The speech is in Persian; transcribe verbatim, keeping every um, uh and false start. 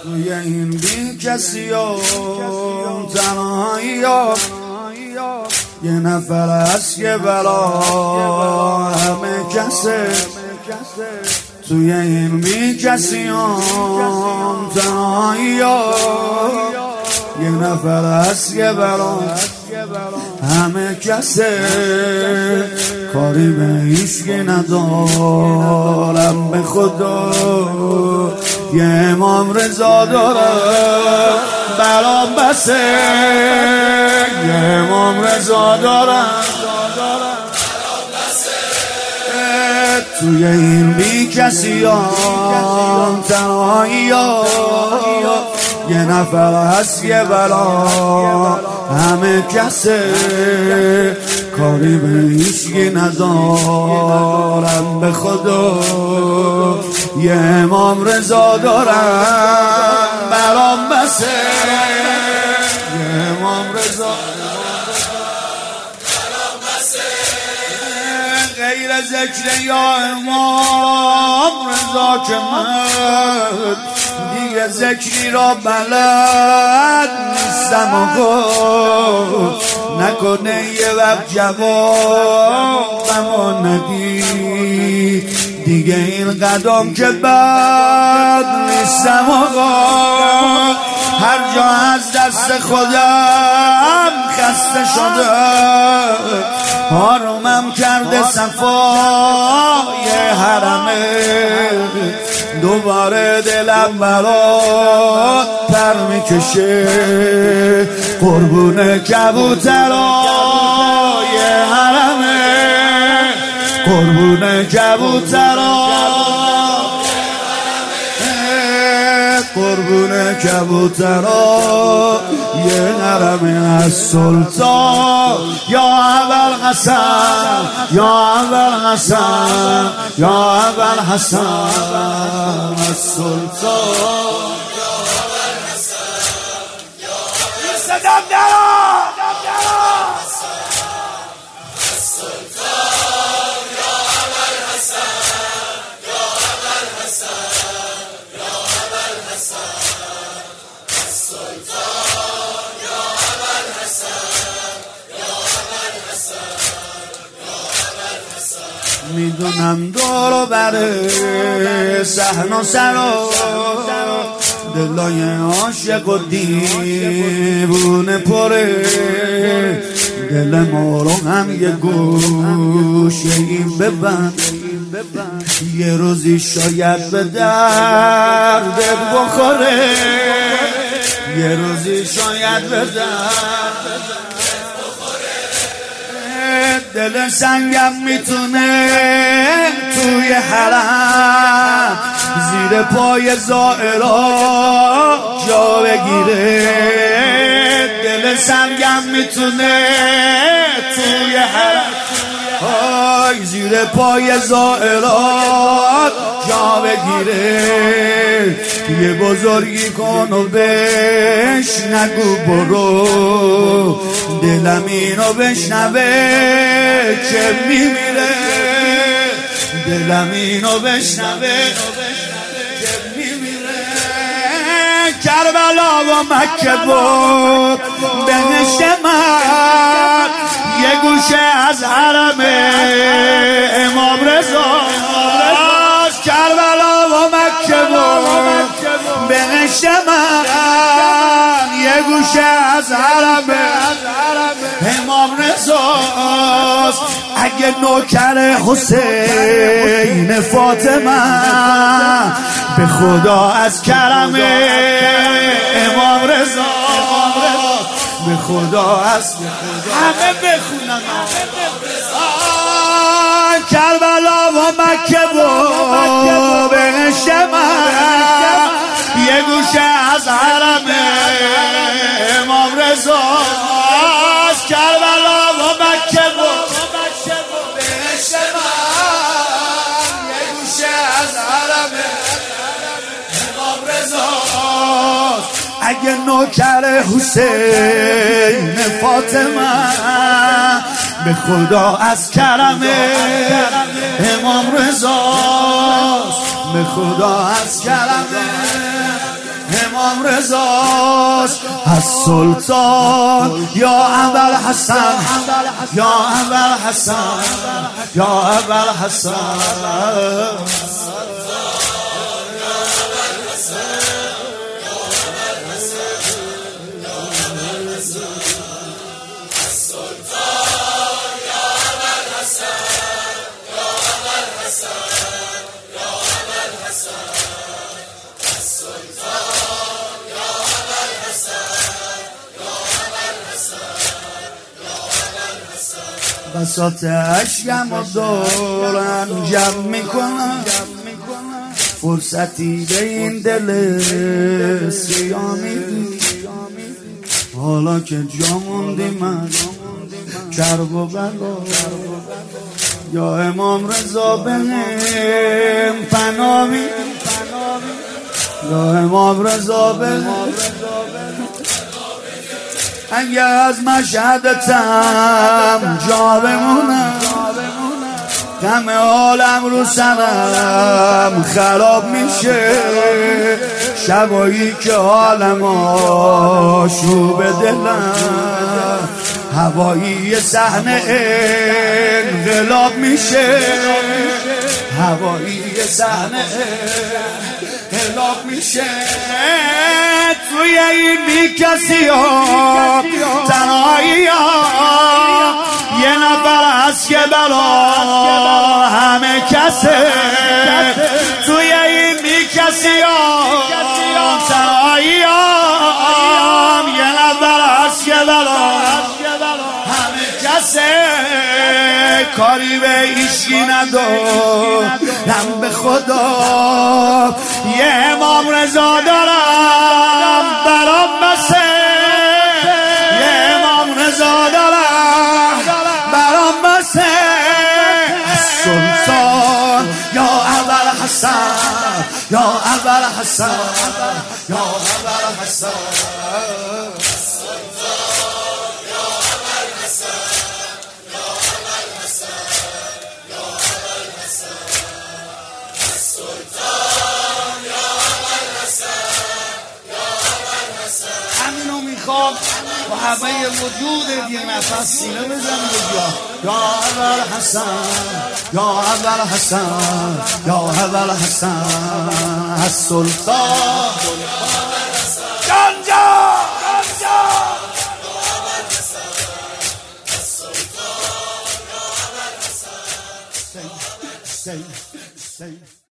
توی این بی کسی و تنهایی ها یه نفر هست که برا همه کسه. توی این بی کسی و تنهایی ها یه نفر هست که برا همه کسه. کاری به هیچ که ندارم به خدا، یه امام رضا دارم برام بسه. یه امام رضا دارم توی این بی کسی ها تنهایی ها یه نفر هست یه بلا همه کسه. کاری به هیچی ندارم به خدا، یه امام رضا دارم برام بسه. یه امام رضا غیر ذکر یا امام رضا که من دیگه ذکری را بلد نیستم. آقا نکنه یه وقت جوابمو ندی، دیگه این قدم که بد نیستم. آقا هر جا از دست خودم خسته شده، آرومم کرده صفای حرمه. دوباره دلم برات پر میکشه، قربون کبوترای حرمه. قربون کبوترای قربون کبوترا یه حرم از سلطان. یا اول حسن یا اول حسن یا اول حسن از سلطان. این صدام درا میدونم دور بره صحن و سرا دلای عاشق و دیوونه پره. دل ما رو هم یه گوشه این ببند، یه روزی شاید به دردت بخوره. یه روزی شاید به دردت دل سنگم میتونه توی حرم زیر پای زائرا جا بگیره. دل سنگم میتونه توی حرم آی زیر پای زائرات جا بگیره. یه بزرگی کن و بهش نگو برو، دلم اینو بشنوه که میمیره. دلم اینو بشنوه که میمیره. کربلا و مکه بود بهشت من، یه گوشه از حرم امام رضا. کربلا و مکه بود بهشت من، یه گوشه از حرم امام رضاست. اگه نوکر حسین فاطمه به خدا از کرم امام رضا، به خدا از همه بخونن کربلا و مکه و بهشت من، یه گوشه از حرم امام رضا. کربلا و مکه و بهشت من، یه گوشه از حرم امام رضا. اگه نوکر حسین فاطمه به خدا از کرم امام رضا، به خدا از کرم امام رضاست. السلطان یا ابوالحسن یا ابوالحسن یا ابوالحسن بساط اشکم و دورم جمع میکنم، فرصتی به این دل سیاه میدی. حالا که جا موندی من کرب و بلا، یا امام رضا بهم پناه میدی، یا امام رضا بهم. اگه از مشهدتم جا بمونم، غم عالم رو سرم خراب میشه. شبایی که عالم آشوب دلم، هوایی صحنه انقلاب میشه. هوایی صحنه انقلاب میشه. توی این بی کسی ها تنهایی ها یه نفر هست که برا همه کسه. توی این بی کسی ها تنهایی ها یه نفر هست که برا همه کسه. کاری به ایشی ندارم به خدا، یه امام رضا دارم برام بسه. یه امام رضا دارم برام بسه. سلطان یا ابوالحسن یا ابوالحسن یا ابوالحسن با همه وجود یه نفس سینه بزنید یا یا ابوالحسن یا ابوالحسن یا ابوالحسن السلطان جان جان